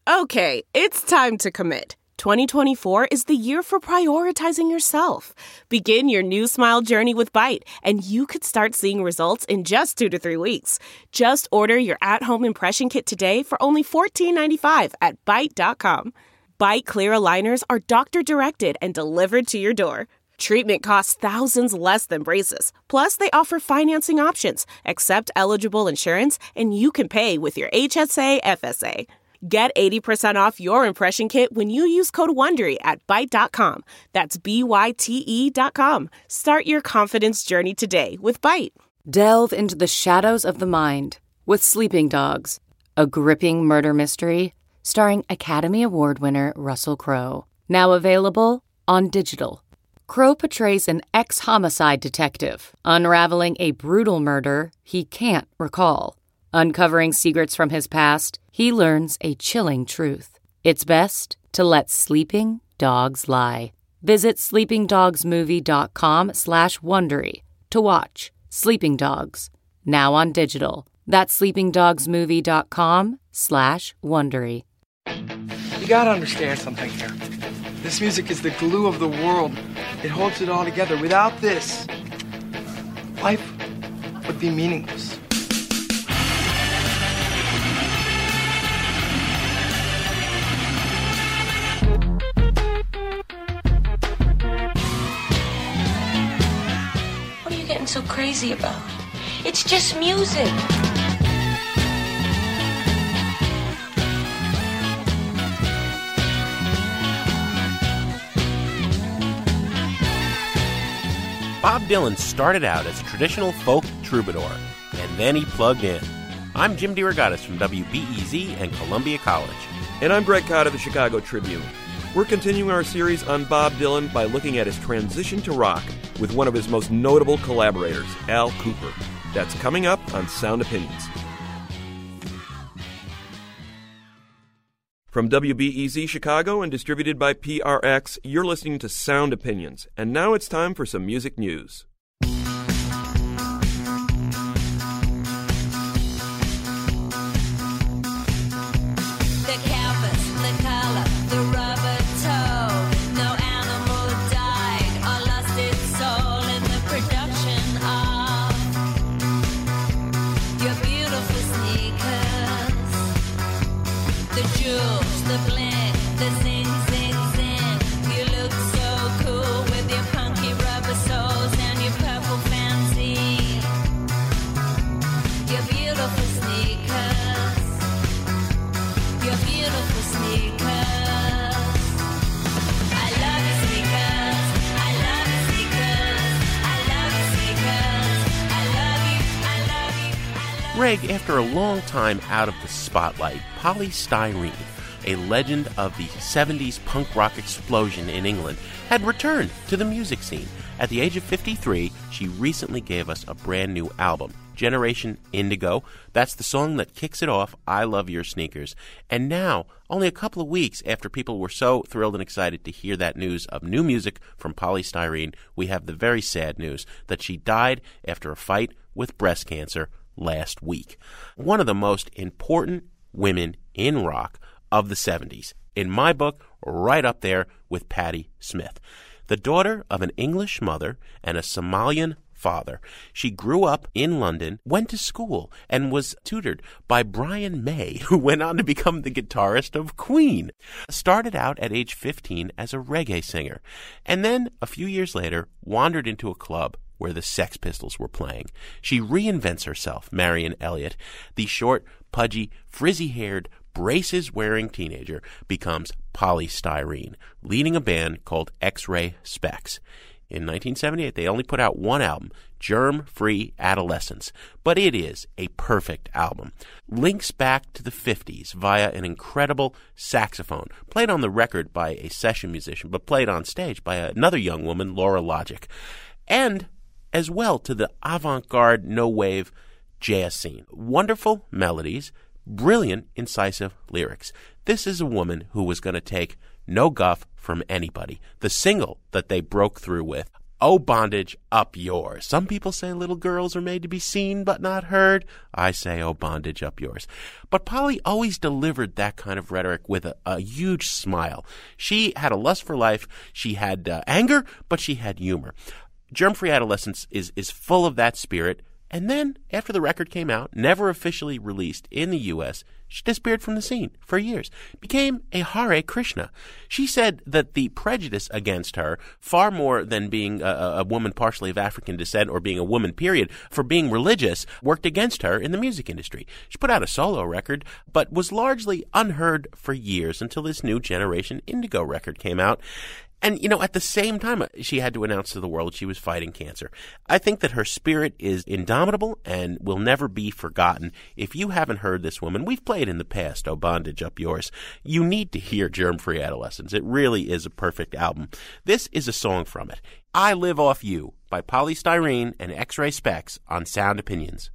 Okay, it's time to commit. 2024 is the year for prioritizing yourself. Begin your new smile journey with Byte, and you could start seeing results in just 2 to 3 weeks. Just order your at-home impression kit today for only $14.95 at Byte.com. Byte Clear aligners are doctor-directed and delivered to your door. Treatment costs thousands less than braces. Plus, they offer financing options, accept eligible insurance, and you can pay with your HSA, FSA. Get 80% off your impression kit when you use code WONDERY at Byte.com. That's BYTE.com. Start your confidence journey today with Byte. Delve into the shadows of the mind with Sleeping Dogs, a gripping murder mystery starring Academy Award winner Russell Crowe. Now available on digital. Crowe portrays an ex-homicide detective unraveling a brutal murder he can't recall. Uncovering secrets from his past, he learns a chilling truth. It's best to let sleeping dogs lie. Visit sleepingdogsmovie.com/Wondery to watch Sleeping Dogs, now on digital. That's sleepingdogsmovie.com/Wondery. You gotta understand something here. This music is the glue of the world. It holds it all together. Without this, life would be meaningless. So crazy about. It's just music. Bob Dylan started out as a traditional folk troubadour, and then he plugged in. I'm Jim DeRogatis from WBEZ and Columbia College. And I'm Greg Codd of the Chicago Tribune. We're continuing our series on Bob Dylan by looking at his transition to rock with one of his most notable collaborators, Al Kooper. That's coming up on Sound Opinions. From WBEZ Chicago and distributed by PRX, you're listening to Sound Opinions. And now it's time for some music news. Greg, after a long time out of the spotlight, Polly Styrene, a legend of the 70s punk rock explosion in England, had returned to the music scene. At the age of 53, she recently gave us a brand new album, Generation Indigo. That's the song that kicks it off, I Love Your Sneakers. And now, only a couple of weeks after people were so thrilled and excited to hear that news of new music from Polly Styrene, we have the very sad news that she died after a fight with breast cancer last week. One of the most important women in rock of the 70s. In my book, right up there with Patti Smith. The daughter of an English mother and a Somalian father, she grew up in London, went to school, and was tutored by Brian May, who went on to become the guitarist of Queen. Started out at age 15 as a reggae singer, and then a few years later wandered into a club where the Sex Pistols were playing. She reinvents herself, Marion Elliott. The short, pudgy, frizzy-haired, braces-wearing teenager becomes Polly Styrene, leading a band called X-Ray Spex. In 1978, they only put out one album, Germ-Free Adolescence, but it is a perfect album. Links back to the 50s via an incredible saxophone, played on the record by a session musician, but played on stage by another young woman, Laura Logic, and as well to the avant-garde no-wave jazz scene. Wonderful melodies, brilliant, incisive lyrics. This is a woman who was going to take no guff from anybody. The single that they broke through with, Oh, bondage, up yours. Some people say little girls are made to be seen but not heard. I say, oh, bondage, up yours. But Polly always delivered that kind of rhetoric with a huge smile. She had a lust for life. She had anger, but she had humor. Germ-Free Adolescence is full of that spirit. And then, after the record came out, never officially released in the U.S., she disappeared from the scene for years, became a Hare Krishna. She said that the prejudice against her, far more than being a woman partially of African descent or being a woman, period, for being religious, worked against her in the music industry. She put out a solo record, but was largely unheard for years until this new Generation Indigo record came out. And, at the same time, she had to announce to the world she was fighting cancer. I think that her spirit is indomitable and will never be forgotten. If you haven't heard this woman, we've played in the past, Oh Bondage, Up Yours. You need to hear Germ-Free Adolescence. It really is a perfect album. This is a song from it. I Live Off You by Poly Styrene and X-Ray Specs on Sound Opinions.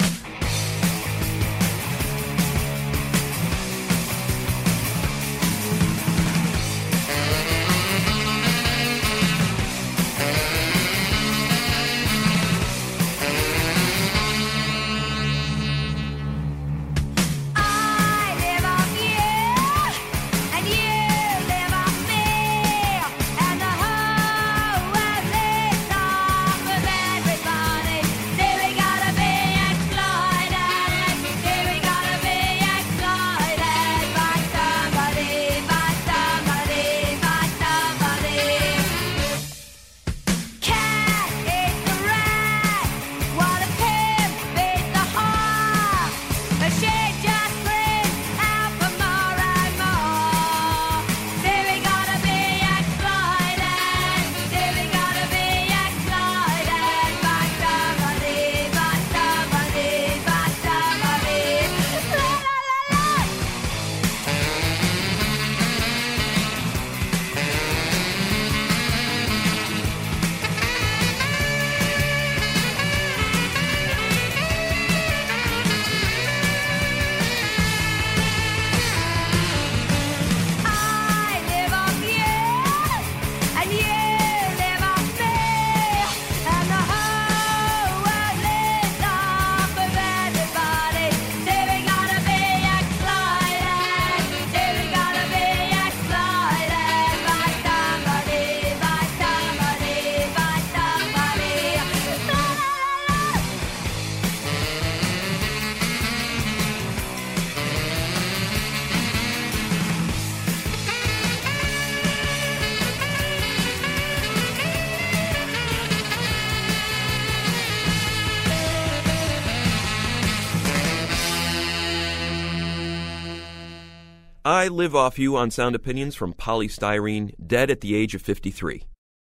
I Live Off You on Sound Opinions from Poly Styrene, dead at the age of 53.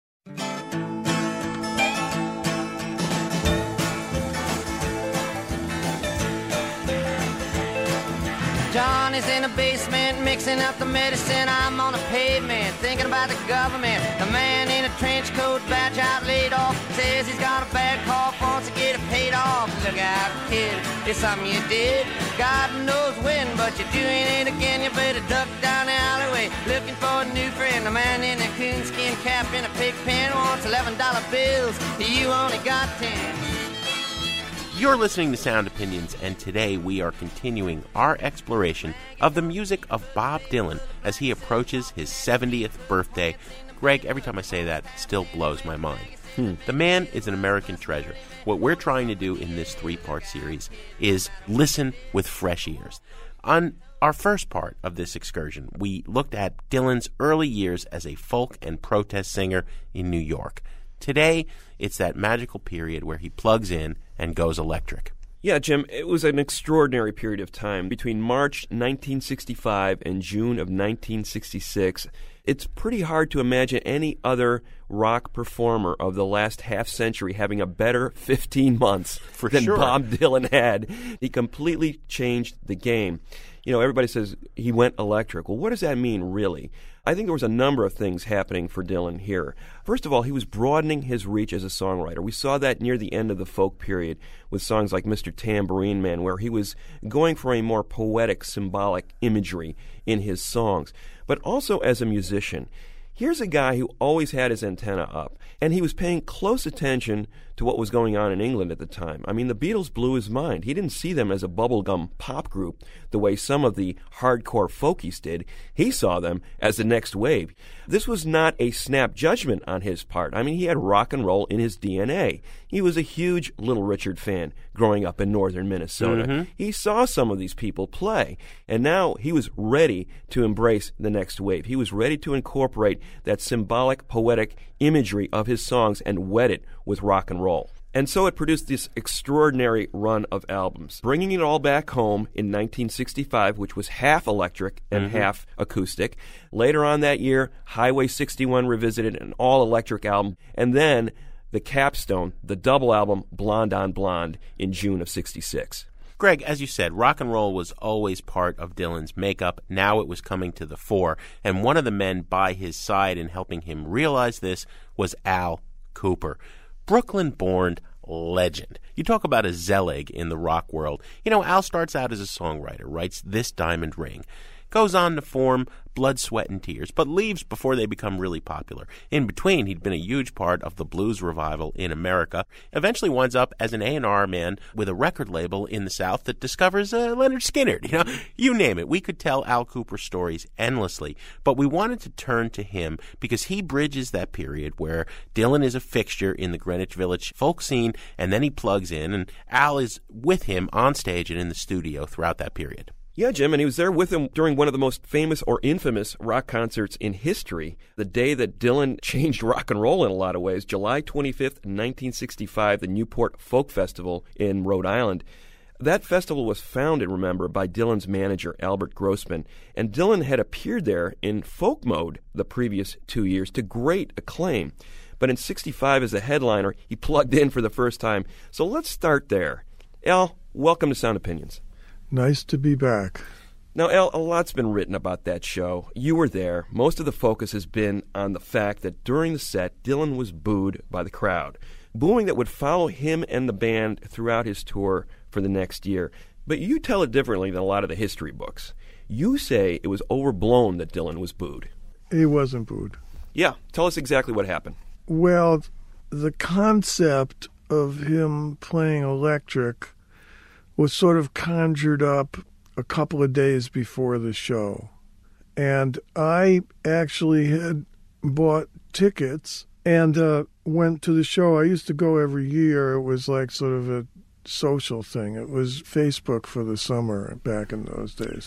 Johnny's in the basement mixing up the medicine. I'm on the pavement thinking about the government. The man in a trench coat, badge out, laid off, says he's got a bad cough, wants to get it paid off. Look out, kid, it's something you did. God knows when, but you're doing it again. You better duck down the alleyway looking for a new friend. The man in a coonskin cap and a pig pen wants $11 bills. You only got 10. You're listening to Sound Opinions, and today we are continuing our exploration of the music of Bob Dylan as he approaches his 70th birthday. Greg, every time I say that, it still blows my mind. The man is an American treasure. What we're trying to do in this 3-part series is listen with fresh ears. On our first part of this excursion, we looked at Dylan's early years as a folk and protest singer in New York. Today, it's that magical period where he plugs in and goes electric. Yeah, Jim, it was an extraordinary period of time. Between March 1965 and June of 1966, it's pretty hard to imagine any other rock performer of the last half-century having a better 15 months than sure. Bob Dylan had. He completely changed the game. You know, everybody says he went electric. Well, what does that mean, really? I think there was a number of things happening for Dylan here. First of all, he was broadening his reach as a songwriter. We saw that near the end of the folk period with songs like Mr. Tambourine Man, where he was going for a more poetic, symbolic imagery in his songs. But also as a musician, Here's a guy who always had his antenna up, and he was paying close attention to what was going on in England at the time. I mean, the Beatles blew his mind. He didn't see them as a bubblegum pop group the way some of the hardcore folkies did. He saw them as the next wave. This was not a snap judgment on his part. I mean, he had rock and roll in his DNA. He was a huge Little Richard fan growing up in northern Minnesota. Mm-hmm. He saw some of these people play, and now he was ready to embrace the next wave. He was ready to incorporate that symbolic, poetic imagery of his songs and wed it with rock and roll. And so it produced this extraordinary run of albums, bringing it all back home in 1965, which was half electric and half acoustic. Later on that year, Highway 61 revisited, an all-electric album, and then the capstone, the double album, Blonde on Blonde, in June of 66. Greg, as you said, rock and roll was always part of Dylan's makeup. Now it was coming to the fore, and one of the men by his side in helping him realize this was Al Kooper. Brooklyn-born legend. You talk about a Zelig in the rock world. You know, Al starts out as a songwriter, writes This Diamond Ring, goes on to form Blood, Sweat, and Tears, but leaves before they become really popular. In between, he'd been a huge part of the blues revival in America, eventually winds up as an A&R man with a record label in the South that discovers Leonard Skinner. You name it. We could tell Al Kooper stories endlessly, but we wanted to turn to him because he bridges that period where Dylan is a fixture in the Greenwich Village folk scene, and then he plugs in, and Al is with him on stage and in the studio throughout that period. Yeah, Jim, and he was there with him during one of the most famous or infamous rock concerts in history, the day that Dylan changed rock and roll in a lot of ways, July 25th, 1965, the Newport Folk Festival in Rhode Island. That festival was founded, remember, by Dylan's manager, Albert Grossman, and Dylan had appeared there in folk mode the previous 2 years to great acclaim. But in 65, as a headliner, he plugged in for the first time. So let's start there. Al, welcome to Sound Opinions. Nice to be back. Now, Al, a lot's been written about that show. You were there. Most of the focus has been on the fact that during the set, Dylan was booed by the crowd. Booing that would follow him and the band throughout his tour for the next year. But you tell it differently than a lot of the history books. You say it was overblown that Dylan was booed. He wasn't booed. Yeah, tell us exactly what happened. Well, the concept of him playing electric was sort of conjured up a couple of days before the show. And I actually had bought tickets and went to the show. I used to go every year. It was like sort of a social thing. It was Facebook for the summer back in those days.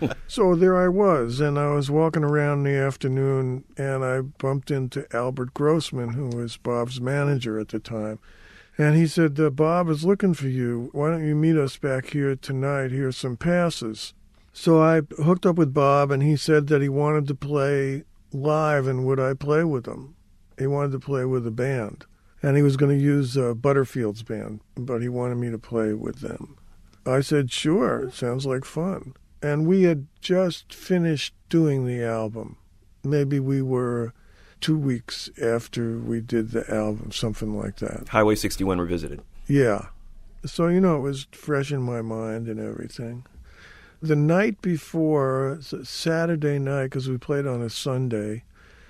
So there I was, and I was walking around in the afternoon, and I bumped into Albert Grossman, who was Bob's manager at the time. And he said, Bob is looking for you. Why don't you meet us back here tonight? Here's some passes. So I hooked up with Bob, and he said that he wanted to play live, and would I play with him? He wanted to play with a band. And he was going to use Butterfield's band, but he wanted me to play with them. I said, sure, sounds like fun. And we had just finished doing the album. Maybe we were 2 weeks after we did the album, something like that. Highway 61 revisited. Yeah. So, it was fresh in my mind and everything. The night before, Saturday night, because we played on a Sunday,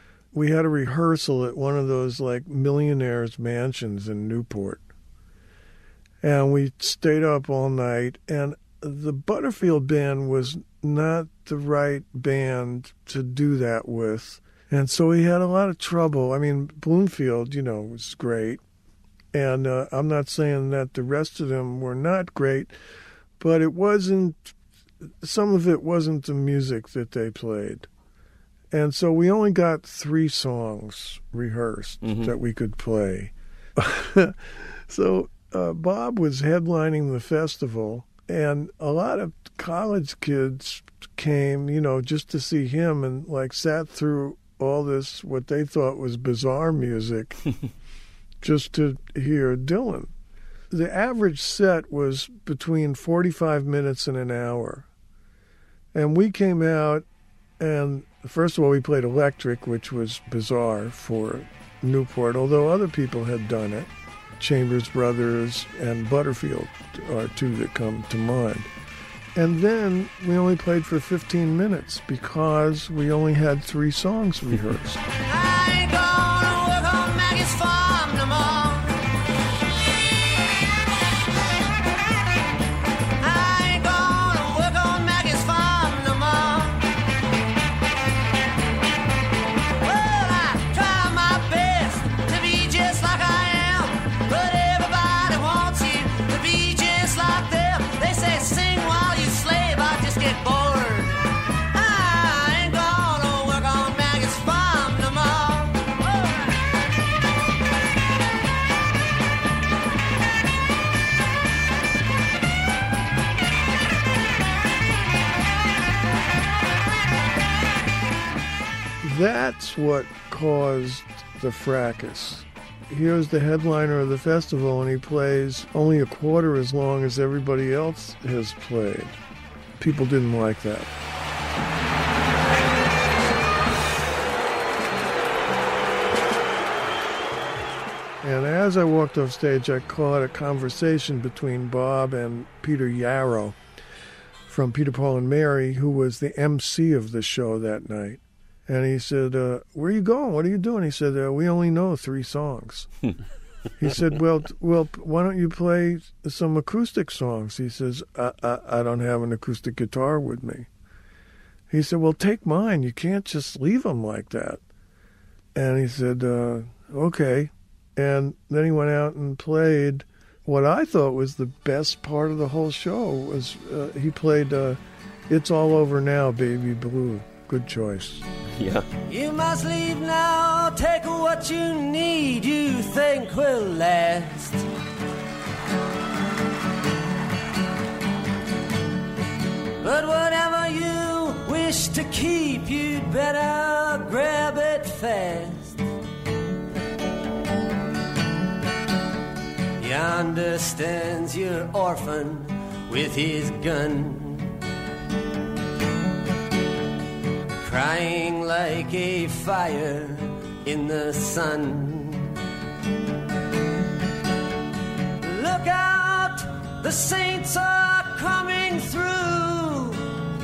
we had a rehearsal at one of those, millionaires' mansions in Newport. And we stayed up all night, and the Butterfield band was not the right band to do that with. And so we had a lot of trouble. I mean, Bloomfield, was great. And I'm not saying that the rest of them were not great, but some of it wasn't the music that they played. And so we only got 3 songs rehearsed that we could play. So Bob was headlining the festival, and a lot of college kids came, just to see him and, sat through all this, what they thought was bizarre music, just to hear Dylan. The average set was between 45 minutes and an hour. And we came out, and first of all, we played electric, which was bizarre for Newport, although other people had done it. Chambers Brothers and Butterfield are 2 that come to mind. And then we only played for 15 minutes because we only had 3 songs rehearsed. I ain't gonna work on Maggie's farm no more. I ain't gonna work on Maggie's farm no more. Well, I try my best to be just like I am, but everybody wants you to be just like them. They say sing while you slave, I just get bored. I ain't gonna work on Maggie's farm no more. That's what caused the fracas. Here's the headliner of the festival, and he plays only a quarter as long as everybody else has played. People didn't like that. And as I walked off stage, I caught a conversation between Bob and Peter Yarrow from Peter, Paul, and Mary, who was the MC of the show that night. And he said, where are you going? What are you doing? He said, we only know 3 songs. He said, well, why don't you play some acoustic songs? He says, I don't have an acoustic guitar with me. He said, well, take mine. You can't just leave them like that. And he said, okay. And then he went out and played what I thought was the best part of the whole show. Was he played It's All Over Now, Baby Blue. Good choice. Yeah. You must leave now, take what you need, you think will last. But whatever you wish to keep, you'd better grab it fast. Yonder stands your orphan with his gun, crying like a fire in the sun. Look out, the saints are coming through,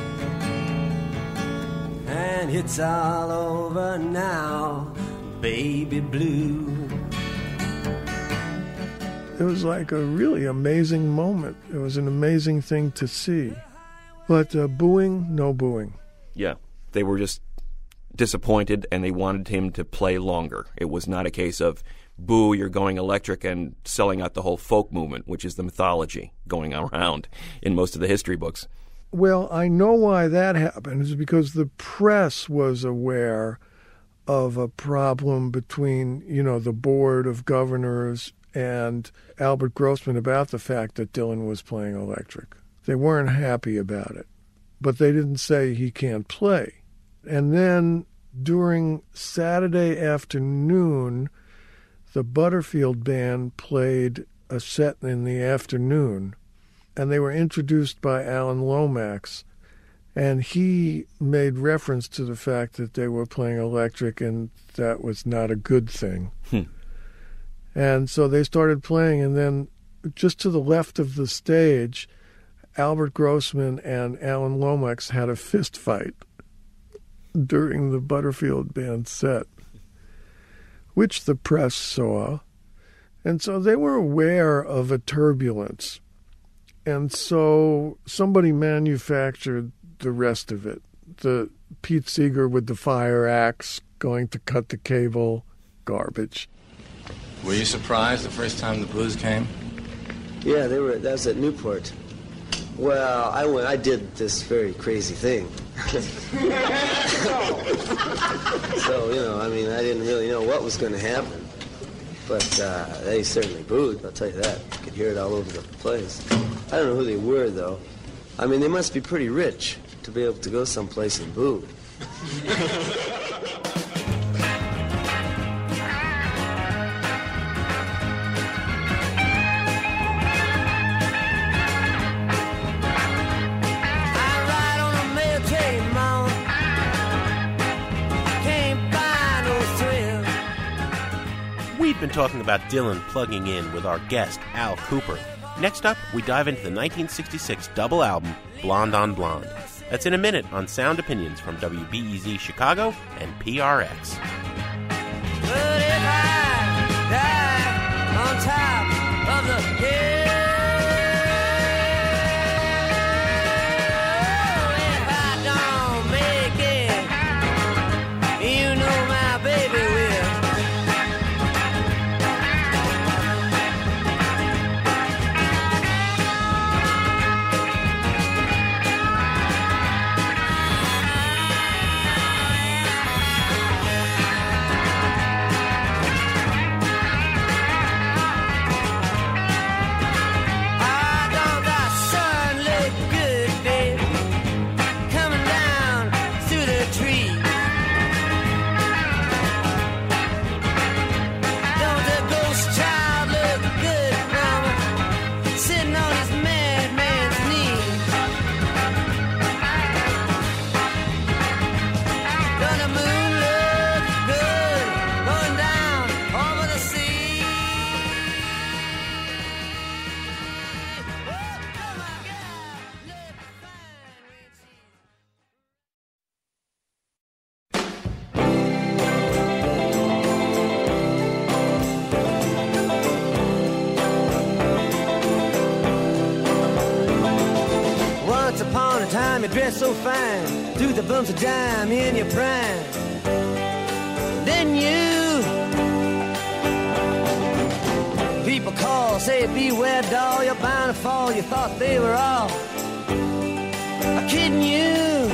and it's all over now, baby blue. It was like a really amazing moment. It was an amazing thing to see. But booing, no booing. Yeah. They were just disappointed, and they wanted him to play longer. It was not a case of, boo, you're going electric, and selling out the whole folk movement, which is the mythology going around in most of the history books. Well, I know why that happened. It's because the press was aware of a problem between, the Board of Governors and Albert Grossman about the fact that Dylan was playing electric. They weren't happy about it, but they didn't say he can't play. And then during Saturday afternoon, the Butterfield Band played a set in the afternoon, and they were introduced by Alan Lomax, and he made reference to the fact that they were playing electric, and that was not a good thing. And so they started playing, and then just to the left of the stage, Albert Grossman and Alan Lomax had a fist fight during the Butterfield Band set, which the press saw. And so they were aware of a turbulence. And so somebody manufactured the rest of it. The Pete Seeger with the fire axe going to cut the cable, garbage. Were you surprised the first time the Blues came? Yeah, that was at Newport. Well, I did this very crazy thing. So, I didn't really know what was going to happen. But they certainly booed, I'll tell you that. You could hear it all over the place. I don't know who they were, though. They must be pretty rich to be able to go someplace and boo. We've been talking about Dylan plugging in with our guest, Al Kooper. Next up, we dive into the 1966 double album, Blonde on Blonde. That's in a minute on Sound Opinions from WBEZ Chicago and PRX. But if I die on top of the hill, if I don't make it, you know my baby will. You dress so fine, through the bumps of dime in your prime. Then you, people call, say beware doll, you're bound to fall. You thought they were all kidding you.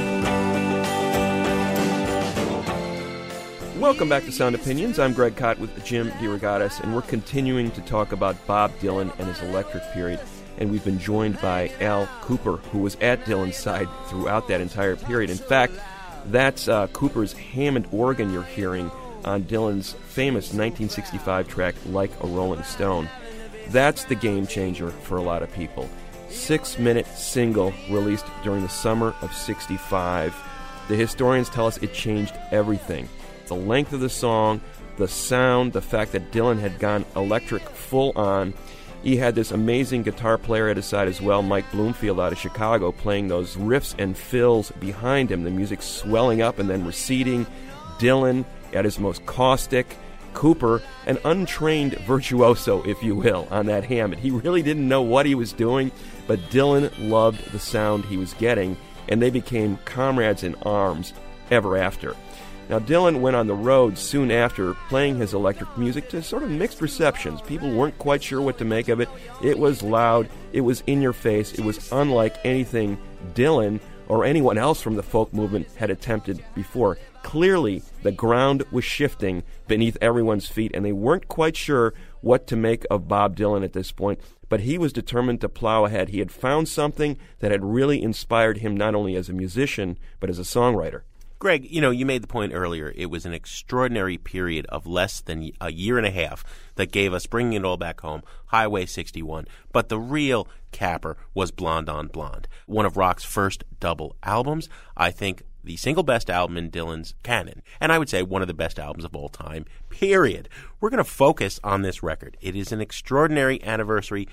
Welcome back to Sound Opinions. I'm Greg Kot with Jim DeRogatis, and we're continuing to talk about Bob Dylan and his electric period. And we've been joined by Al Kooper, who was at Dylan's side throughout that entire period. In fact, that's Cooper's Hammond organ you're hearing on Dylan's famous 1965 track, Like a Rolling Stone. That's the game changer for a lot of people. 6-minute single released during the summer of '65. The historians tell us it changed everything. The length of the song, the sound, the fact that Dylan had gone electric full on. He had this amazing guitar player at his side as well, Mike Bloomfield out of Chicago, playing those riffs and fills behind him, the music swelling up and then receding. Dylan at his most caustic. Cooper, an untrained virtuoso, if you will, on that Hammond. He really didn't know what he was doing, but Dylan loved the sound he was getting, and they became comrades in arms ever after. Now, Dylan went on the road soon after, playing his electric music to sort of mixed receptions. People weren't quite sure what to make of it. It was loud. It was in your face. It was unlike anything Dylan or anyone else from the folk movement had attempted before. Clearly, the ground was shifting beneath everyone's feet, and they weren't quite sure what to make of Bob Dylan at this point. But he was determined to plow ahead. He had found something that had really inspired him not only as a musician, but as a songwriter. Greg, you made the point earlier. It was an extraordinary period of less than a year and a half that gave us Bringing It All Back Home, Highway 61. But the real capper was Blonde on Blonde, one of rock's first double albums. I think the single best album in Dylan's canon, and I would say one of the best albums of all time, period. We're going to focus on this record. It is an extraordinary anniversary,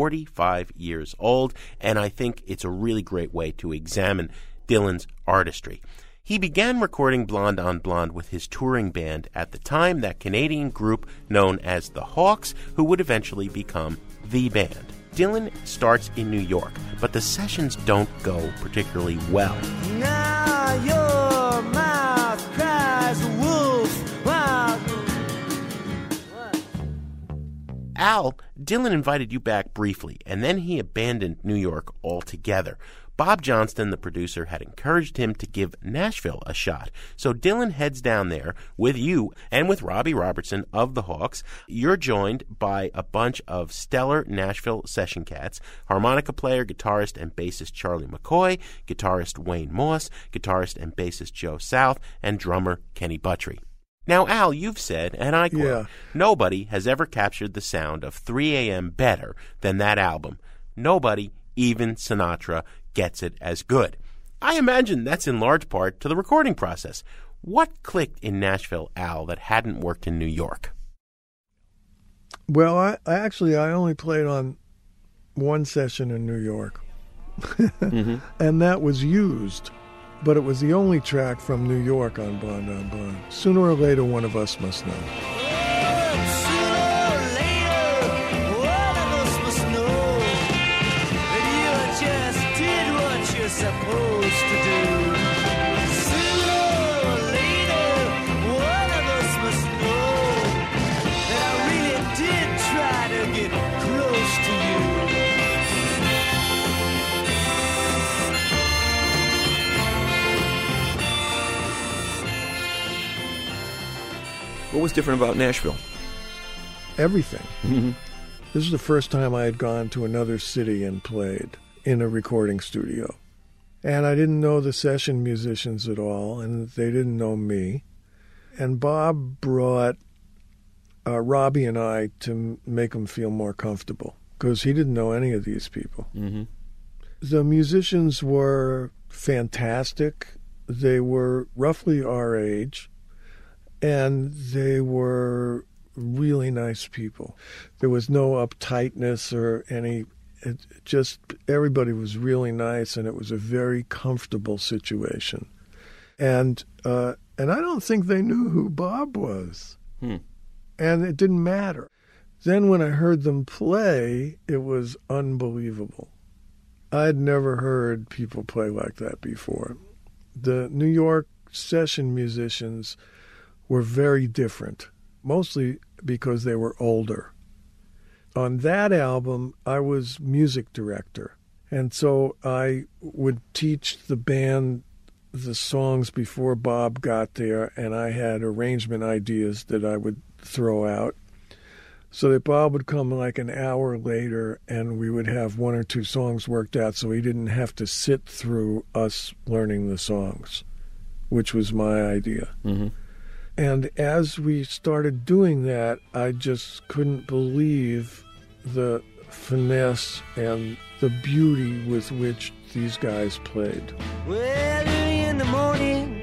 45 years old, and I think it's a really great way to examine Dylan's artistry. He began recording Blonde on Blonde with his touring band at the time, that Canadian group known as the Hawks, who would eventually become The Band. Dylan starts in New York, but the sessions don't go particularly well. Now your mouth cries wolf. Wow. Al, Dylan invited you back briefly, and then he abandoned New York altogether. Bob Johnston, the producer, had encouraged him to give Nashville a shot. So Dylan heads down there with you and with Robbie Robertson of the Hawks. You're joined by a bunch of stellar Nashville session cats: harmonica player, guitarist, and bassist Charlie McCoy, guitarist Wayne Moss, guitarist and bassist Joe South, and drummer Kenny Buttrey. Now, Al, you've said, and I quote, nobody has ever captured the sound of 3 a.m. better than that album. Nobody, even Sinatra, gets it as good. I imagine that's in large part to the recording process. What clicked in Nashville, Al, that hadn't worked in New York? Well, I only played on one session in New York. And that was used, but it was the only track from New York on Blonde on Blonde. Sooner or later, one of us must know. Supposed to do. Sooner or later, one of us must know that I really did try to get close to you. What was different about Nashville? Everything. This is the first time I had gone to another city and played in a recording studio. And I didn't know the session musicians at all, and they didn't know me. And Bob brought Robbie and I to make them feel more comfortable, because he didn't know any of these people. The musicians were fantastic. They were roughly our age, and they were really nice people. There was no uptightness or any... everybody was really nice, and it was a very comfortable situation. And I don't think they knew who Bob was. And it didn't matter. Then when I heard them play, it was unbelievable. I'd never heard people play like that before. The New York session musicians were very different, mostly because they were older. On that album, I was music director, and so I would teach the band the songs before Bob got there, and I had arrangement ideas that I would throw out, so that Bob would come like an hour later, and we would have one or two songs worked out, so he didn't have to sit through us learning the songs, which was my idea. And as we started doing that, I just couldn't believe the finesse and the beauty with which these guys played. Well, early in the morning,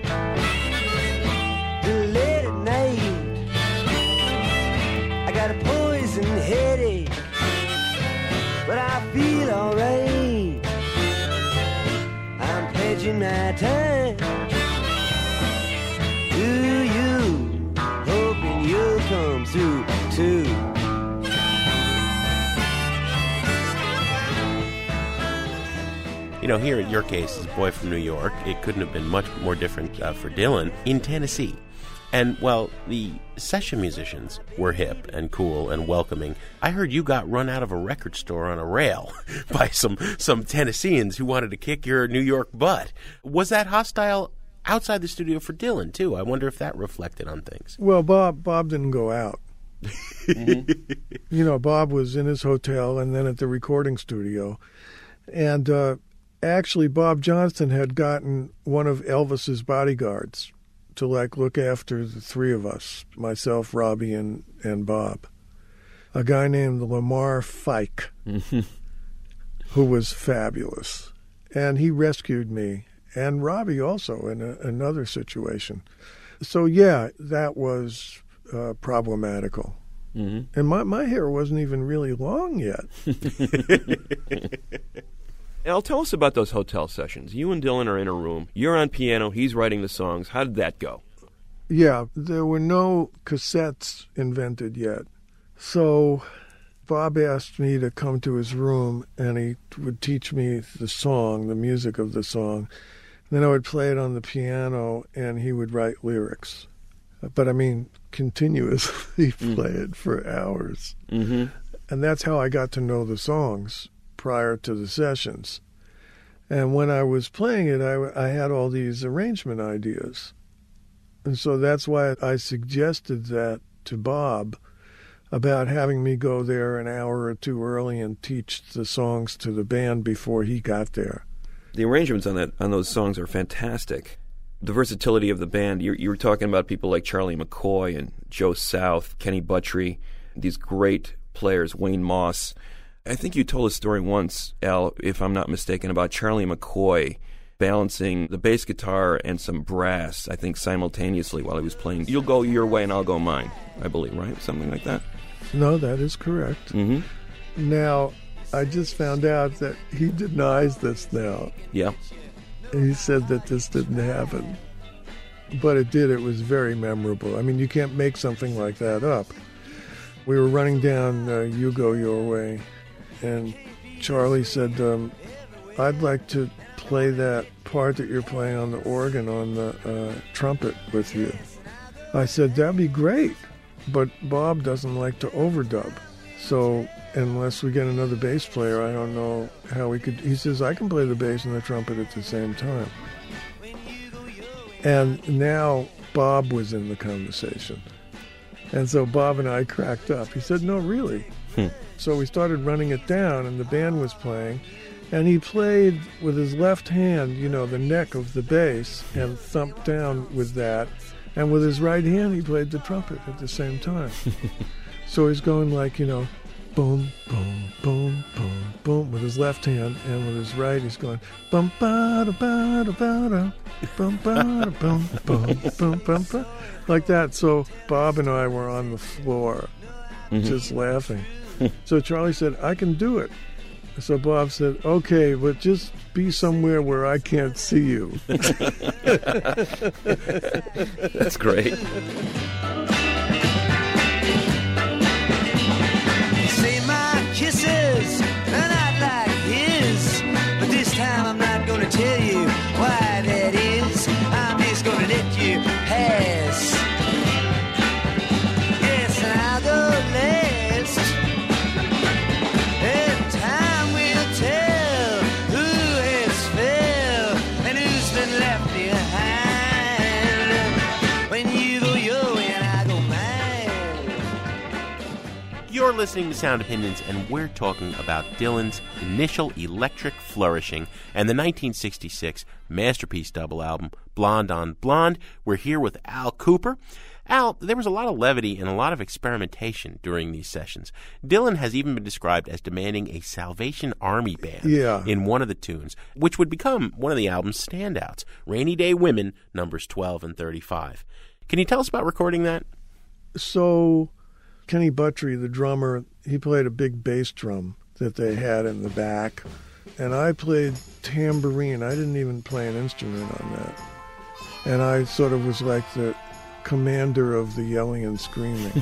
late at night, I got a poison headache, but I feel alright. I'm pledging my time to you, hoping you'll come through too. You know, here in your case, as Boy from New York, it couldn't have been much more different for Dylan in Tennessee. And while the session musicians were hip and cool and welcoming, I heard you got run out of a record store on a rail by some Tennesseans who wanted to kick your New York butt. Was that hostile outside the studio for Dylan, too? I wonder if that reflected on things. Well, Bob didn't go out. You know, Bob was in his hotel and then at the recording studio. And actually, Bob Johnston had gotten one of Elvis's bodyguards to look after the three of us, myself, Robbie, and Bob. A guy named Lamar Fike, who was fabulous. And he rescued me, and Robbie also in another situation. So, yeah, that was problematical. And my hair wasn't even really long yet. Al, tell us about those hotel sessions. You and Dylan are in a room. You're on piano. He's writing the songs. How did that go? Yeah, there were no cassettes invented yet. So Bob asked me to come to his room, and he would teach me the song, the music of the song. Then I would play it on the piano, and he would write lyrics. But, I mean, continuously play it for hours. And that's how I got to know the songs prior to the sessions. And when I was playing it, I had all these arrangement ideas. And so that's why I suggested that to Bob about having me go there an hour or two early and teach the songs to the band before he got there. The arrangements on those songs are fantastic. The versatility of the band, you were talking about people like Charlie McCoy and Joe South, Kenny Buttrey, these great players, Wayne Moss. I think you told a story once, Al, if I'm not mistaken, about Charlie McCoy balancing the bass guitar and some brass, I think simultaneously while he was playing You'll Go Your Way and I'll Go Mine, I believe, right? Something like that? No, that is correct. Now, I just found out that he denies this now. Yeah. He said that this didn't happen. But it did. It was very memorable. I mean, you can't make something like that up. We were running down You Go Your Way, and Charlie said, I'd like to play that part that you're playing on the organ on the trumpet with you. I said, that'd be great, but Bob doesn't like to overdub. So unless we get another bass player, I don't know how we could. He says, I can play the bass and the trumpet at the same time. And now Bob was in the conversation. And so Bob and I cracked up. He said, no, really. So we started running it down, and the band was playing. And he played with his left hand, you know, the neck of the bass, and thumped down with that. And with his right hand, he played the trumpet at the same time. So he's going like, you know, boom, boom, boom, boom, boom, with his left hand, and with his right, he's going bum ba da ba da ba da bum ba da bum bum bum bum bum, like that. So Bob and I were on the floor, just laughing. So Charlie said, I can do it. So Bob said, okay, but just be somewhere where I can't see you. That's great. Kisses, and I'd like his, but this time I'm not gonna tell you why that is. I'm just gonna let you pass. Yes, and I'll go last, and time will tell who has fell and who's been left behind. When you go your way and I go mine. You're listening to Sound Opinions, and we're talking about Dylan's initial electric flourishing and the 1966 masterpiece double album, Blonde on Blonde. We're here with Al Kooper. Al, there was a lot of levity and a lot of experimentation during these sessions. Dylan has even been described as demanding a Salvation Army band in one of the tunes, which would become one of the album's standouts, Rainy Day Women, numbers 12 and 35. Can you tell us about recording that? So Kenny Buttrey, the drummer, he played a big bass drum that they had in the back, and I played tambourine. I didn't even play an instrument on that. And I sort of was like the commander of the yelling and screaming.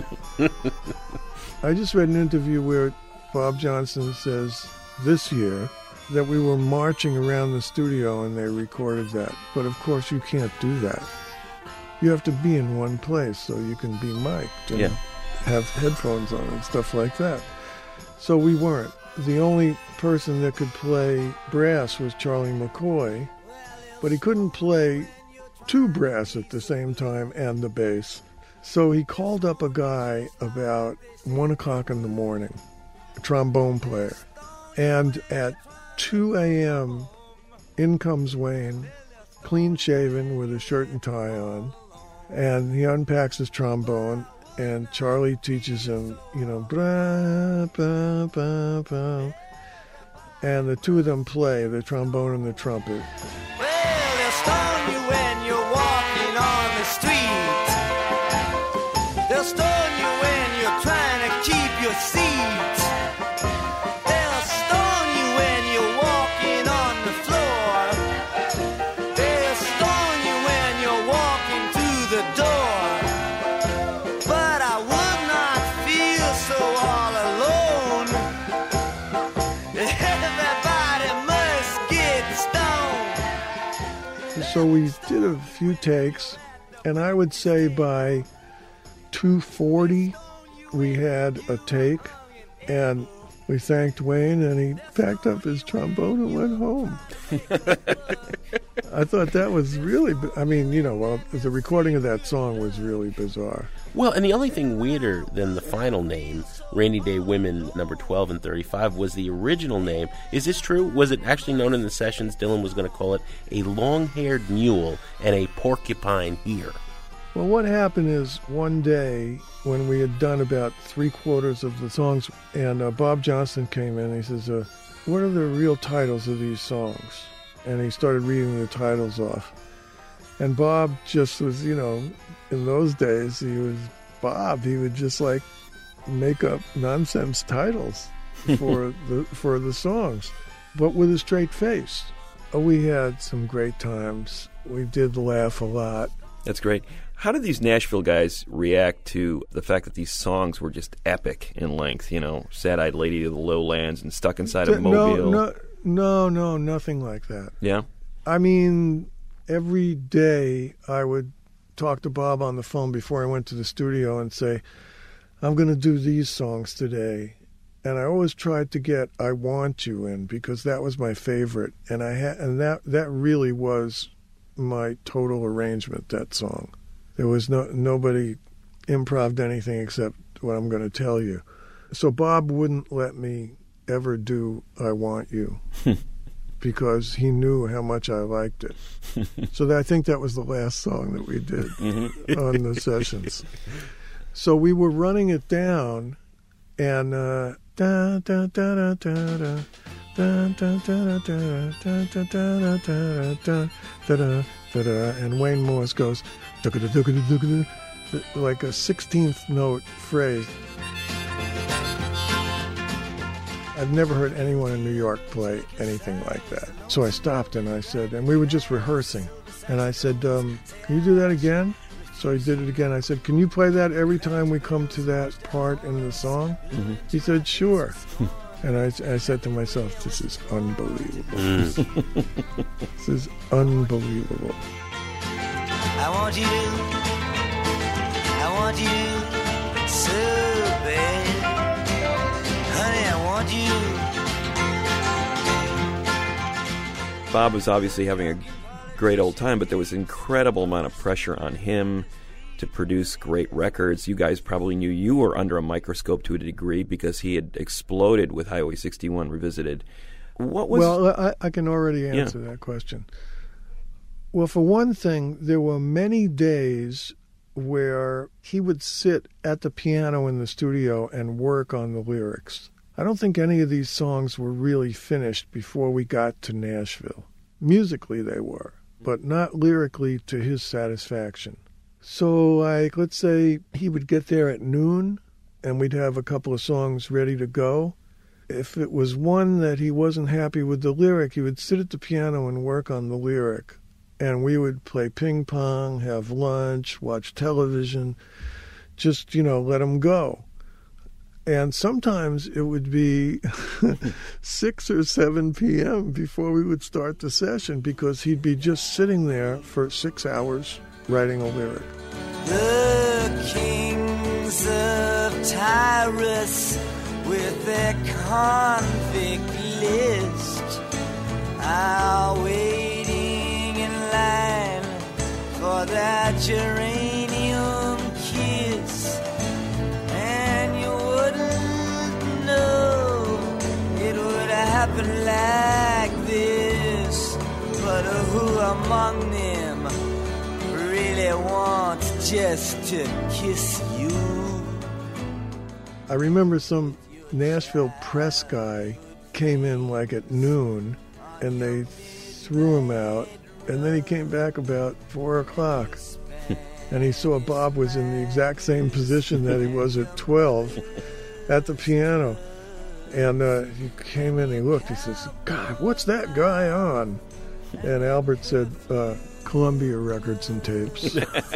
I just read an interview where Bob Johnson says this year that we were marching around the studio and they recorded that. But of course you can't do that. You have to be in one place so you can be mic'd and have headphones on and stuff like that. So we weren't. The only person that could play brass was Charlie McCoy, but he couldn't play two brass at the same time and the bass. So he called up a guy about 1 o'clock in the morning, a trombone player. And at 2 a.m., in comes Wayne, clean shaven with a shirt and tie on, and he unpacks his trombone, and Charlie teaches him, you know, bra, ba, ba, ba. And the two of them play, the trombone and the trumpet. Well, they'll stone you when you're walking on the street. They'll stone you when you're trying to keep your seat. They'll stone you when you're walking on the floor. They'll stone you when you're walking through the door. But I would not feel so all alone. Everybody must get stoned. So we did a few takes, and I would say by 2:40 we had a take, and we thanked Wayne, and he packed up his trombone and went home. I thought that was really, I mean, you know, well, the recording of that song was really bizarre. Well, and the only thing weirder than the final name, Rainy Day Women, number 12 and 35, was the original name. Is this true? Was it actually known in the sessions Dylan was going to call it a long-haired mule and a porcupine here? Well, what happened is one day when we had done about 3/4 of the songs, and Bob Johnson came in and he says, what are the real titles of these songs? And he started reading the titles off. And Bob just was, you know, in those days, he was Bob. He would just like make up nonsense titles. for the songs, but with a straight face. We had some great times. We did laugh a lot. That's great. How did these Nashville guys react to the fact that these songs were just epic in length? You know, Sad-Eyed Lady of the Lowlands and Stuck Inside a Mobile. No, nothing like that. Yeah? I mean, every day I would talk to Bob on the phone before I went to the studio and say, I'm going to do these songs today. And I always tried to get I Want You in because that was my favorite. And that really was my total arrangement, that song. There was nobody improv'd anything except what I'm going to tell you. So Bob wouldn't let me ever do I Want You because he knew how much I liked it. So I think that was the last song that we did on the sessions. So we were running it down, and da da da da da da da da da da da da da da, and Wayne Morris goes like a 16th note phrase. I've never heard anyone in New York play anything like that. So I stopped and I said, and we were just rehearsing, and I said, can you do that again? So he did it again. I said, can you play that every time we come to that part in the song? Mm-hmm. He said, sure. And I said to myself, this is unbelievable. This is unbelievable. I want you so bad. Honey, I want you. Bob was obviously having a great old time, but there was an incredible amount of pressure on him to produce great records. You guys probably knew you were under a microscope to a degree because he had exploded with Highway 61 Revisited. What was... Well, I can already answer that question. Well, for one thing, there were many days where he would sit at the piano in the studio and work on the lyrics. I don't think any of these songs were really finished before we got to Nashville. Musically they were, but not lyrically to his satisfaction. So, let's say he would get there at noon, and we'd have a couple of songs ready to go. If it was one that he wasn't happy with the lyric, he would sit at the piano and work on the lyric. And we would play ping pong, have lunch, watch television, just, let him go. And sometimes it would be 6 or 7 p.m. before we would start the session because he'd be just sitting there for 6 hours writing a lyric. The kings of Tyrus with their convict list are waiting in line for that geranium kiss. And you wouldn't know it would happen like this, but who among them really wants just to kiss you? I remember some Nashville press guy came in like at noon, and they threw him out, and then he came back about 4 o'clock. And he saw Bob was in the exact same position that he was at 12 at the piano. And he came in, he looked, he says, God, what's that guy on? And Albert said, Columbia Records and Tapes.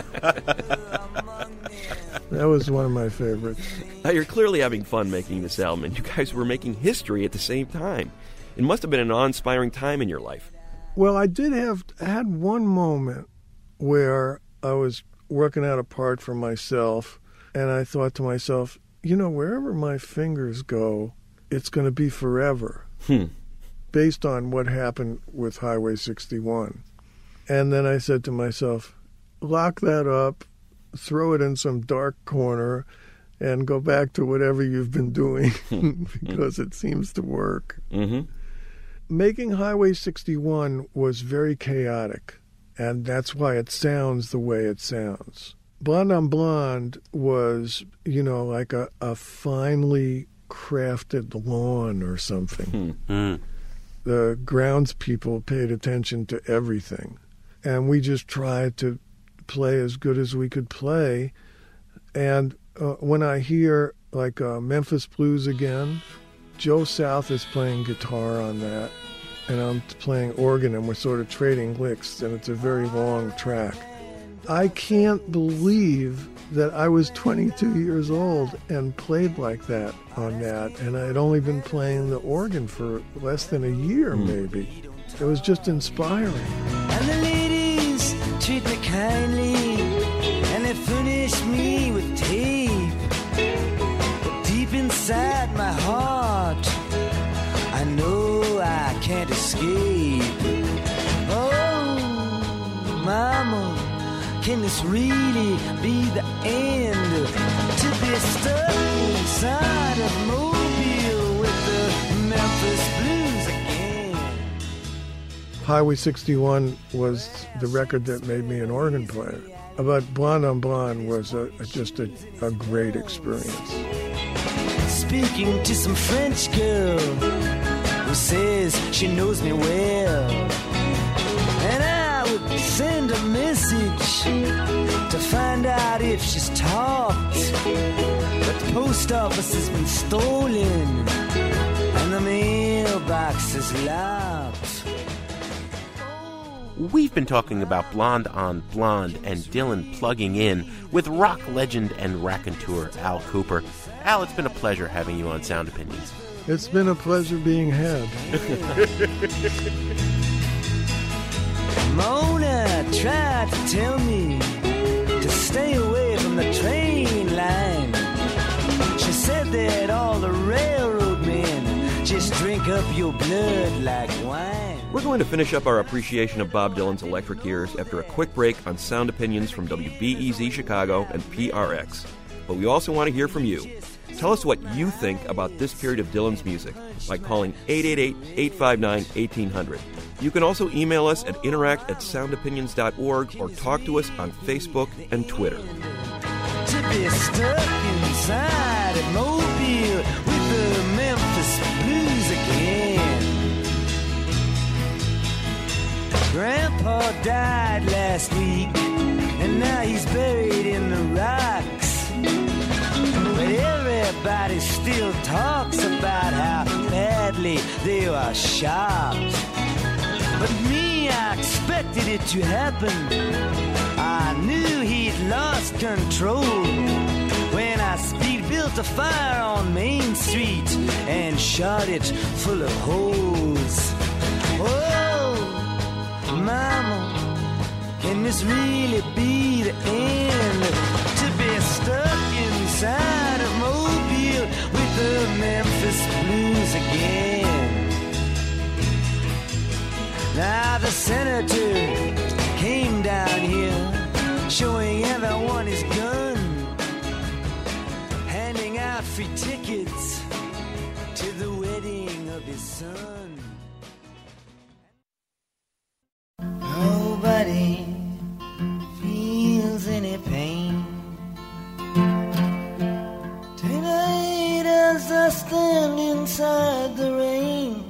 That was one of my favorites. Now, you're clearly having fun making this album, and you guys were making history at the same time. It must have been an awe-inspiring time in your life. Well, I had one moment where I was working out a part for myself, and I thought to myself, wherever my fingers go, it's going to be forever, based on what happened with Highway 61. And then I said to myself, lock that up, throw it in some dark corner, and go back to whatever you've been doing, because it seems to work. Mm-hmm. Making Highway 61 was very chaotic, and that's why it sounds the way it sounds. Blonde on Blonde was, like a finely crafted lawn or something. Mm-hmm. The grounds people paid attention to everything, and we just tried to play as good as we could play. And when I hear, like, Memphis Blues Again, Joe South is playing guitar on that, and I'm playing organ, and we're sort of trading licks, and it's a very long track. I can't believe that I was 22 years old and played like that on that, and I had only been playing the organ for less than a year, maybe. It was just inspiring. And the ladies treat me kindly, and they furnish me with tape. But deep inside my heart, I know I can't escape. Oh, Mama, can this really be the end? To be stuck inside of Mobile with the Memphis Blues again. Highway 61 was the record that made me an organ player. But Blonde on Blonde was just a great experience. Speaking to some French girl who says she knows me well, and I would send a message to find out if she's talked. But the post office has been stolen and the mailbox is locked. We've been talking about Blonde on Blonde and Dylan plugging in with rock legend and raconteur Al Kooper. Al, it's been a pleasure having you on Sound Opinions. It's been a pleasure being had. Mona tried to tell me to stay away from the train line. She said that all the railroad men just drink up your blood like wine. We're going to finish up our appreciation of Bob Dylan's electric years after a quick break on Sound Opinions from WBEZ Chicago and PRX. But we also want to hear from you. Tell us what you think about this period of Dylan's music by calling 888-859-1800. You can also email us at interact@soundopinions.org or talk to us on Facebook and Twitter. To be stuck inside at Mobile with the Memphis Blues again. Grandpa died last week, and now he's buried in the rocks. But everybody still talks about how badly they were shot. But me, I expected it to happen. I knew he'd lost control when I speed-built a fire on Main Street and shot it full of holes. Oh, Mama, can this really be the end? To be stuck inside of Mobile with the Memphis Blues again. Now the senator came down here, showing everyone his gun, handing out free tickets to the wedding of his son. Nobody feels any pain tonight as I stand inside the rain.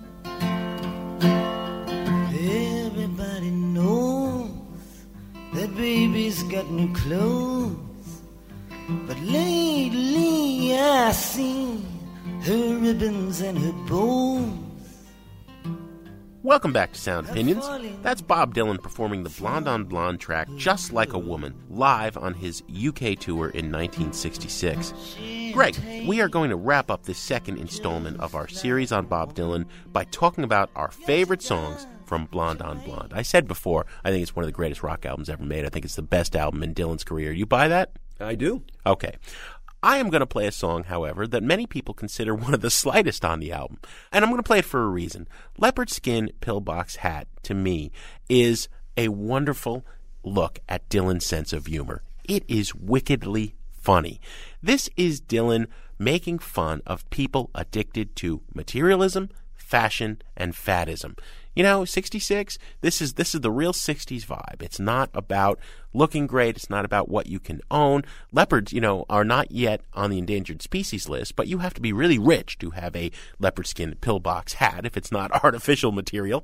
Everybody knows that baby's got new clothes, but lately I see her ribbons and her bows. Welcome back to Sound Opinions. That's Bob Dylan performing the Blonde on Blonde track Just Like a Woman live on his UK tour in 1966. Greg, we are going to wrap up this second installment of our series on Bob Dylan by talking about our favorite songs from Blonde on Blonde. I said before, I think it's one of the greatest rock albums ever made. I think it's the best album in Dylan's career. You buy that? I do. Okay. I am going to play a song, however, that many people consider one of the slightest on the album. And I'm going to play it for a reason. Leopard Skin Pillbox Hat, to me, is a wonderful look at Dylan's sense of humor. It is wickedly funny. This is Dylan making fun of people addicted to materialism, fashion, and faddism. You know, 66, this is the real 60s vibe. It's not about looking great. It's not about what you can own. Leopards, are not yet on the endangered species list, but you have to be really rich to have a leopard skin pillbox hat if it's not artificial material.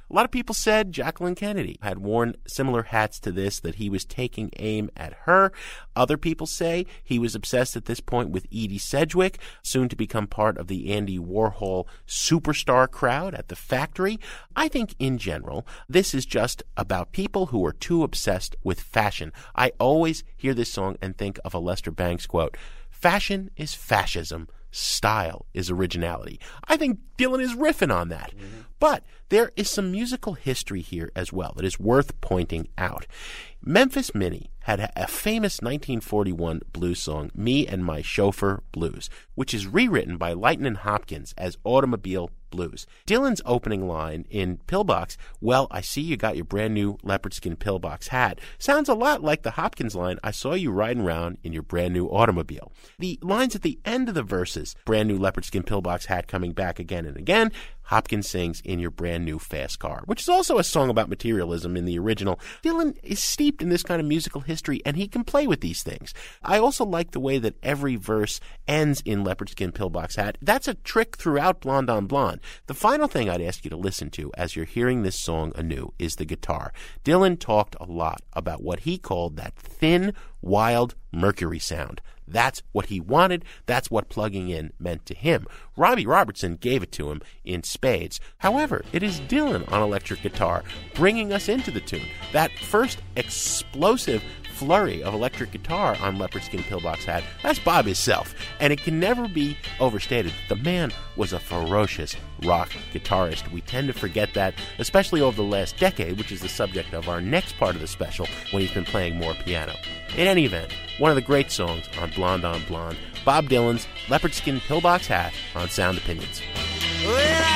A lot of people said Jacqueline Kennedy had worn similar hats to this, that he was taking aim at her. Other people say he was obsessed at this point with Edie Sedgwick, soon to become part of the Andy Warhol superstar crowd at the Factory. I think in general, this is just about people who are too obsessed with fashion. I always hear this song and think of a Lester Bangs quote, "Fashion is fascism. Style is originality." I think Dylan is riffing on that. Mm-hmm. But there is some musical history here as well that is worth pointing out. Memphis Minnie had a famous 1941 blues song, Me and My Chauffeur Blues, which is rewritten by Lightnin' Hopkins as Automobile Blues. Dylan's opening line in Pillbox, "Well, I see you got your brand new leopard skin pillbox hat," sounds a lot like the Hopkins line, "I saw you riding around in your brand new automobile." The lines at the end of the verses, "Brand new leopard skin pillbox hat coming back again and again," Hopkins sings "In Your Brand New Fast Car," which is also a song about materialism in the original. Dylan is steeped in this kind of musical history, and he can play with these things. I also like the way that every verse ends in leopard skin pillbox hat. That's a trick throughout Blonde on Blonde. The final thing I'd ask you to listen to as you're hearing this song anew is the guitar. Dylan talked a lot about what he called that thin, wild Mercury sound. That's what he wanted. That's what plugging in meant to him. Robbie Robertson gave it to him in spades. However, it is Dylan on electric guitar bringing us into the tune. That first explosive flurry of electric guitar on Leopard Skin Pillbox Hat, that's Bob himself. And it can never be overstated. The man was a ferocious rock guitarist. We tend to forget that, especially over the last decade, which is the subject of our next part of the special, when he's been playing more piano. In any event, one of the great songs on Blonde, Bob Dylan's Leopard Skin Pillbox Hat on Sound Opinions. Well,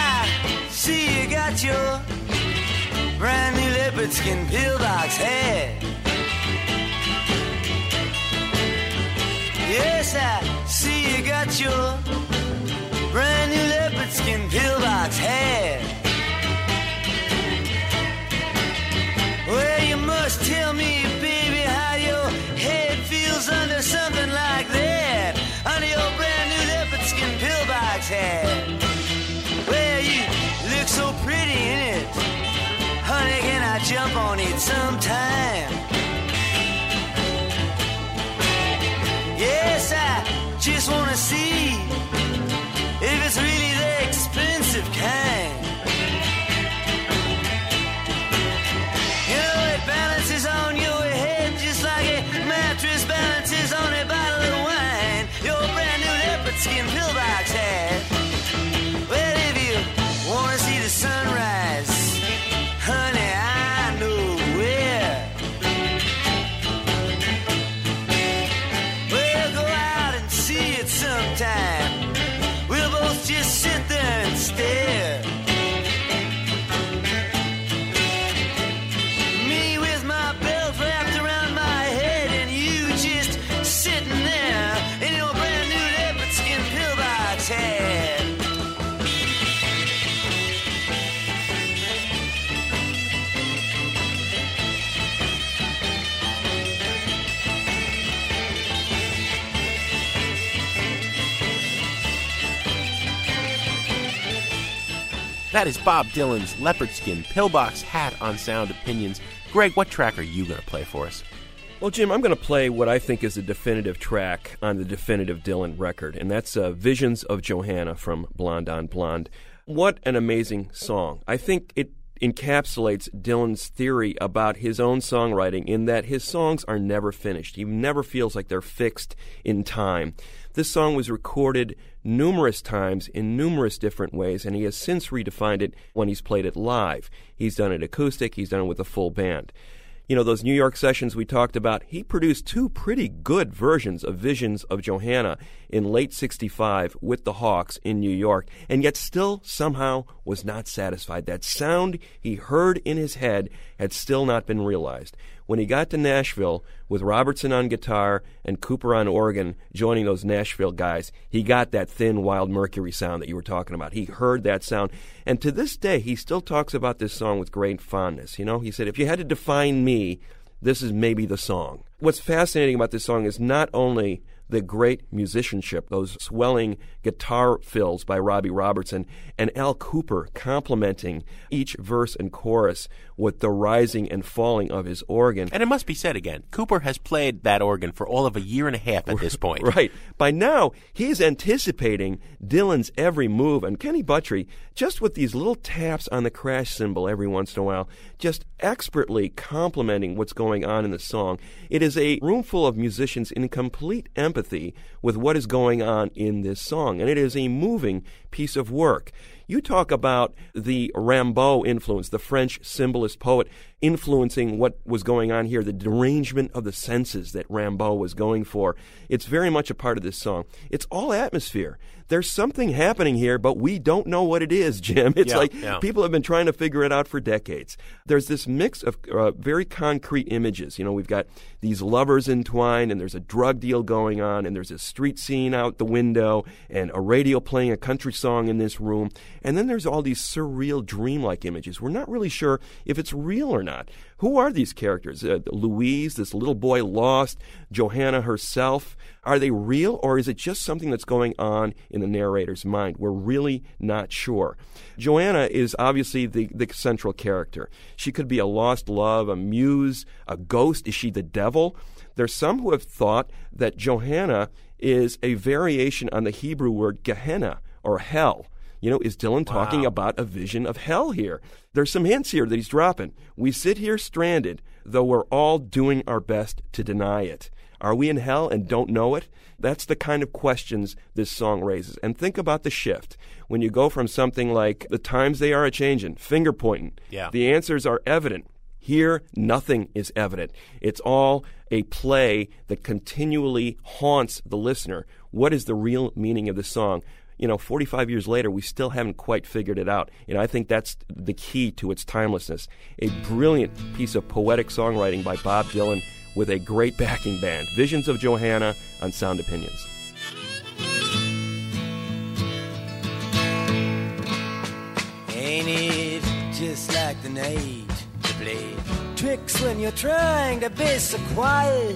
I see you got your brand new leopard skin pillbox hat. Yes, I see you got your brand new leopard skin pillbox hat. Well, you must tell me, baby, how your head feels under something like that, under your brand new leopard skin pillbox hat. Well, you look so pretty in it, honey, can I jump on it sometime? Yes, I just wanna see if it's really the expensive kind. You know, it balances on your head just like a mattress balances on a bottle of wine. Your brand new leopard skin pillbox hat. Well, if you wanna see the sunrise, honey, I know where. Well, go out and see it sometime. We'll both just sit there and stare. Me with my belt wrapped around my head, and you just sitting there in your brand new leopard skin pillbox hat. That is Bob Dylan's Leopard Skin Pillbox Hat on Sound Opinions. Greg, what track are you going to play for us? Well, Jim, I'm going to play what I think is a definitive track on the definitive Dylan record, and that's Visions of Johanna from Blonde on Blonde. What an amazing song. I think it encapsulates Dylan's theory about his own songwriting in that his songs are never finished. He never feels like they're fixed in time. This song was recorded numerous times in numerous different ways, and he has since redefined it when he's played it live. He's done it acoustic, he's done it with a full band. You know, those New York sessions we talked about, he produced two pretty good versions of Visions of Johanna in late 65 with the Hawks in New York, and yet still somehow was not satisfied. That sound he heard in his head had still not been realized. When he got to Nashville with Robertson on guitar and Cooper on organ joining those Nashville guys, he got that thin, wild Mercury sound that you were talking about. He heard that sound. And to this day, he still talks about this song with great fondness. You know, he said, if you had to define me, this is maybe the song. What's fascinating about this song is not only the great musicianship, those swelling guitar fills by Robbie Robertson, and Al Cooper complementing each verse and chorus with the rising and falling of his organ. And it must be said again, Cooper has played that organ for all of a year and a half at this point. Right. By now, he's anticipating Dylan's every move, and Kenny Buttrey, just with these little taps on the crash cymbal every once in a while, just expertly complementing what's going on in the song. It is a room full of musicians in complete empathy with what is going on in this song, and it is a moving piece of work. You talk about the Rimbaud influence, the French symbolist poet influencing what was going on here, the derangement of the senses that Rimbaud was going for. It's very much a part of this song. It's all atmosphere. There's something happening here, but we don't know what it is, Jim. It's people have been trying to figure it out for decades. There's this mix of very concrete images. You know, we've got these lovers entwined, and there's a drug deal going on, and there's a street scene out the window, and a radio playing a country song in this room. And then there's all these surreal, dreamlike images. We're not really sure if it's real or not. Who are these characters? Louise, this little boy lost, Johanna herself. Are they real, or is it just something that's going on in the narrator's mind? We're really not sure. Johanna is obviously the central character. She could be a lost love, a muse, a ghost. Is she the devil? There's some who have thought that Johanna is a variation on the Hebrew word Gehenna, or hell. You know, is Dylan talking about a vision of hell here? There's some hints here that he's dropping. We sit here stranded, though we're all doing our best to deny it. Are we in hell and don't know it? That's the kind of questions this song raises. And think about the shift. When you go from something like the times they are a-changin', finger-pointing, the answers are evident. Here, nothing is evident. It's all a play that continually haunts the listener. What is the real meaning of the song? You know, 45 years later, we still haven't quite figured it out. And I think that's the key to its timelessness. A brilliant piece of poetic songwriting by Bob Dylan with a great backing band. Visions of Johanna on Sound Opinions. Ain't it just like the night to play tricks when you're trying to be so quiet?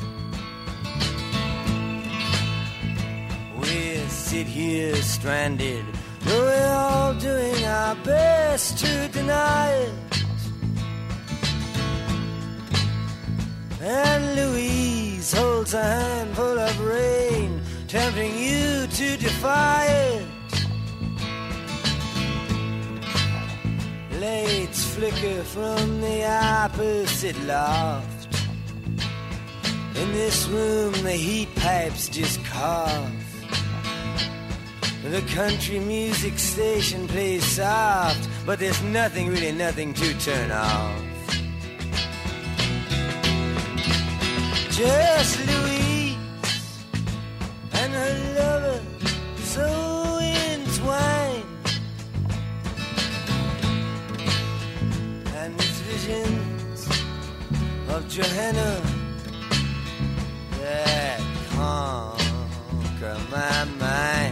We sit here stranded, though we're all doing our best to deny it. And Louise holds a handful of rain, tempting you to defy it. Lights flicker from the opposite loft. In this room the heat pipes just cough. The country music station plays soft, but there's nothing, really nothing to turn off. Just Louise and her lover so entwined, and these visions of Johanna that conquer my mind.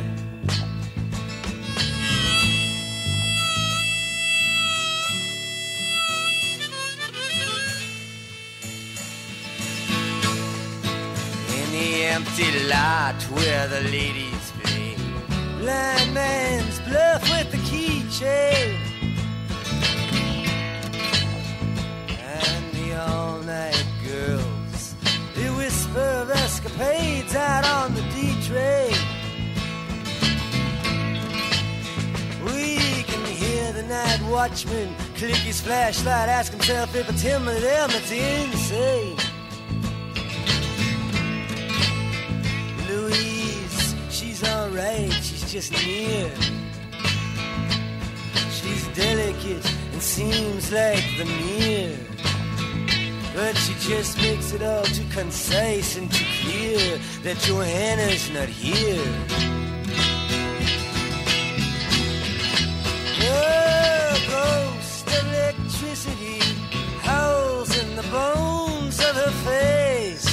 Empty lot where the ladies play blind man's bluff with the keychain, and the all-night girls, they whisper of escapades out on the D-train. We can hear the night watchman click his flashlight, ask himself if it's him or them that's insane. Alright, she's just near. She's delicate and seems like the mirror, but she just makes it all too concise and too clear that Johanna's not here. The ghost of electricity howls in the bones of her face.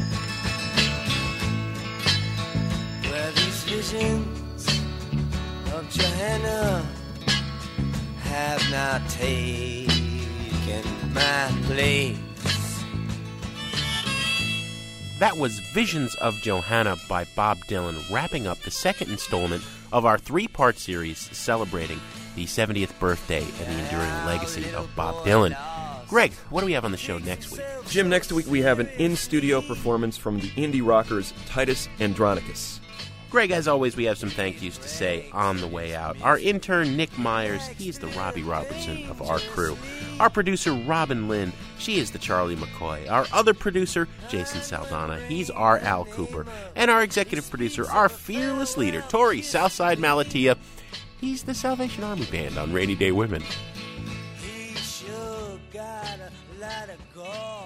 Visions of Johanna have not taken my place. That was Visions of Johanna by Bob Dylan, wrapping up the second installment of our three-part series celebrating the 70th birthday and the enduring legacy of Bob Dylan. Greg, what do we have on the show next week? Jim, next week we have an in-studio performance from the indie rockers Titus Andronicus. Greg, as always, we have some thank yous to say on the way out. Our intern, Nick Myers, he's the Robbie Robertson of our crew. Our producer, Robin Lynn, she is the Charlie McCoy. Our other producer, Jason Saldana, he's our Al Cooper. And our executive producer, our fearless leader, Tori Southside Malatia, he's the Salvation Army Band on Rainy Day Women. He sure gotta let it go.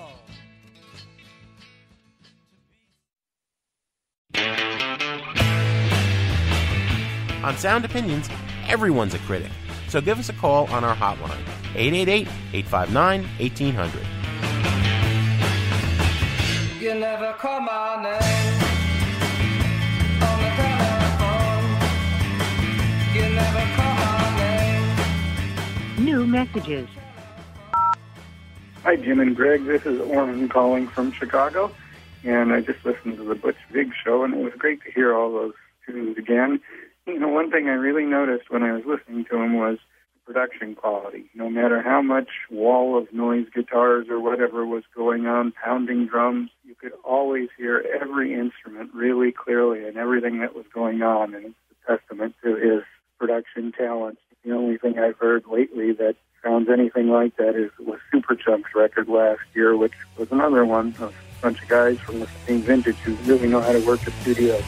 On Sound Opinions, everyone's a critic. So give us a call on our hotline, 888-859-1800. You never call my name on the telephone. You never call my name. New messages. Hi, Jim and Greg. This is Orrin calling from Chicago, and I just listened to the Butch Vig show, and it was great to hear all those tunes again. You know, one thing I really noticed when I was listening to him was the production quality. No matter how much wall of noise guitars or whatever was going on, pounding drums, you could always hear every instrument really clearly and everything that was going on, and it's a testament to his production talent. The only thing I've heard lately that sounds anything like that was Superchunk's record last year, which was another one of a bunch of guys from the same vintage who really know how to work the studio.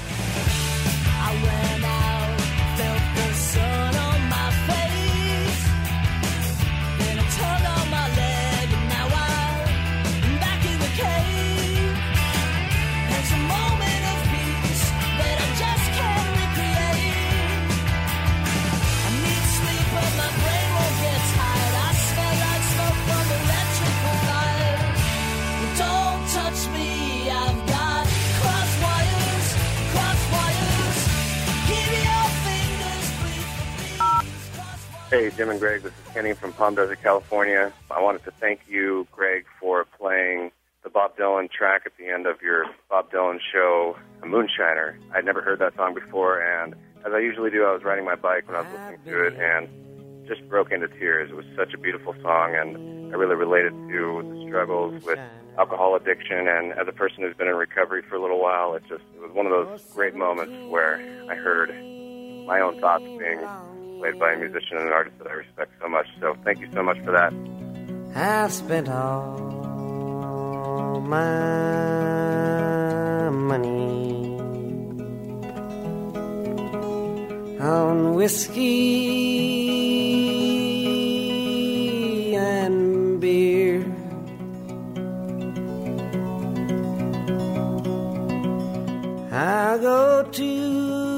Hey, Jim and Greg, this is Kenny from Palm Desert, California. I wanted to thank you, Greg, for playing the Bob Dylan track at the end of your Bob Dylan show, Moonshiner. I'd never heard that song before, and as I usually do, I was riding my bike when I was listening to it and just broke into tears. It was such a beautiful song, and I really related to the struggles with alcohol addiction, and as a person who's been in recovery for a little while, it was one of those great moments where I heard my own thoughts being played by a musician and an artist that I respect so much. So thank you so much for that. I've spent all my money on whiskey and beer. I'll go to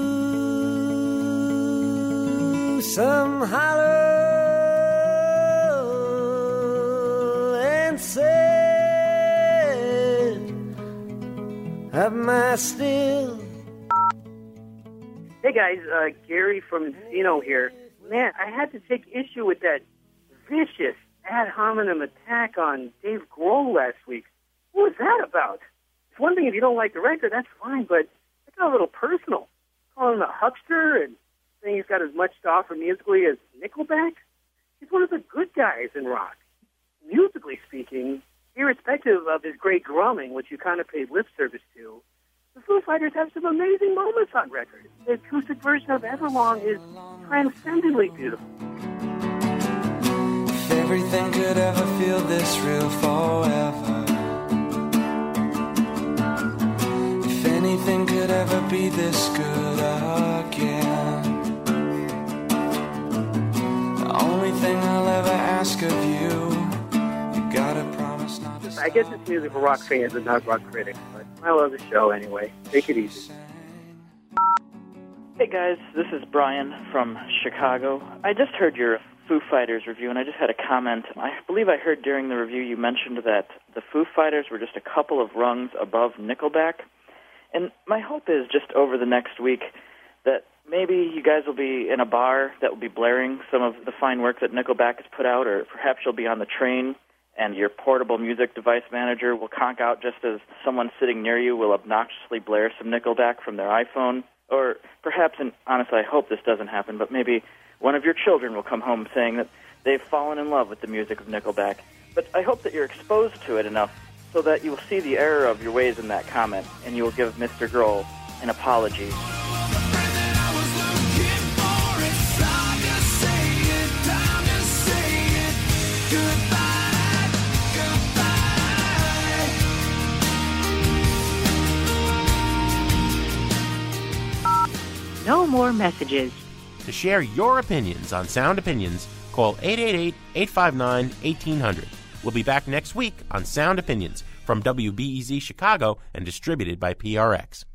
some hollow and say of my still. Hey guys, Gary from Encino here. Man, I had to take issue with that vicious ad hominem attack on Dave Grohl last week. What was that about? It's one thing if you don't like the record, that's fine, but it got a little personal. Calling him a huckster and saying he's got as much to offer musically as Nickelback. He's one of the good guys in rock. Musically speaking, irrespective of his great drumming, which you kind of paid lip service to, the Foo Fighters have some amazing moments on record. The acoustic version of Everlong is transcendently beautiful. If everything could ever feel this real forever, if anything could ever be this good again, the only thing I'll ever ask of you, you gotta promise not to. I guess it's music for rock fans and not rock critics, but I love the show anyway. Take it easy. Hey guys, this is Brian from Chicago. I just heard your Foo Fighters review, and I just had a comment. I believe I heard during the review you mentioned that the Foo Fighters were just a couple of rungs above Nickelback. And my hope is just over the next week that maybe you guys will be in a bar that will be blaring some of the fine work that Nickelback has put out, or perhaps you'll be on the train and your portable music device manager will conk out just as someone sitting near you will obnoxiously blare some Nickelback from their iPhone. Or perhaps, and honestly I hope this doesn't happen, but maybe one of your children will come home saying that they've fallen in love with the music of Nickelback. But I hope that you're exposed to it enough so that you will see the error of your ways in that comment, and you will give Mr. Grohl an apology. No more messages. To share your opinions on Sound Opinions, call 888-859-1800. We'll be back next week on Sound Opinions from WBEZ Chicago and distributed by PRX.